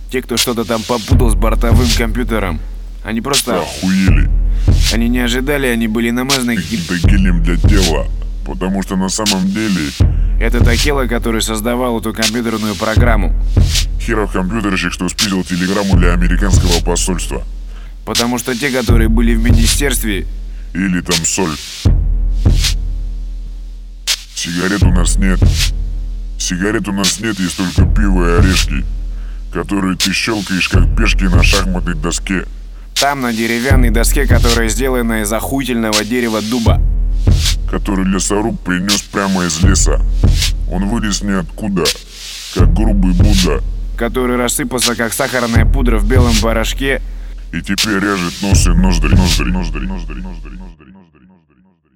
Те, кто что-то там попутал с бортовым компьютером, они просто охуели. Они не ожидали, они были намазаны каким-то гелем для тела. Потому что на самом деле это Такела, который создавал эту компьютерную программу. Херов компьютерщик, что спиздил телеграмму для американского посольства. Потому что те, которые были в министерстве... Или там соль. Сигарет у нас нет. Сигарет у нас нет, есть только пиво и орешки, которые ты щелкаешь как пешки на шахматной доске. Там на деревянной доске, которая сделана из охуительного дерева дуба, который лесоруб принес прямо из леса. Он вылез ниоткуда, как грубый Будда, который рассыпался как сахарная пудра в белом порошке и теперь режет нос и ноздри.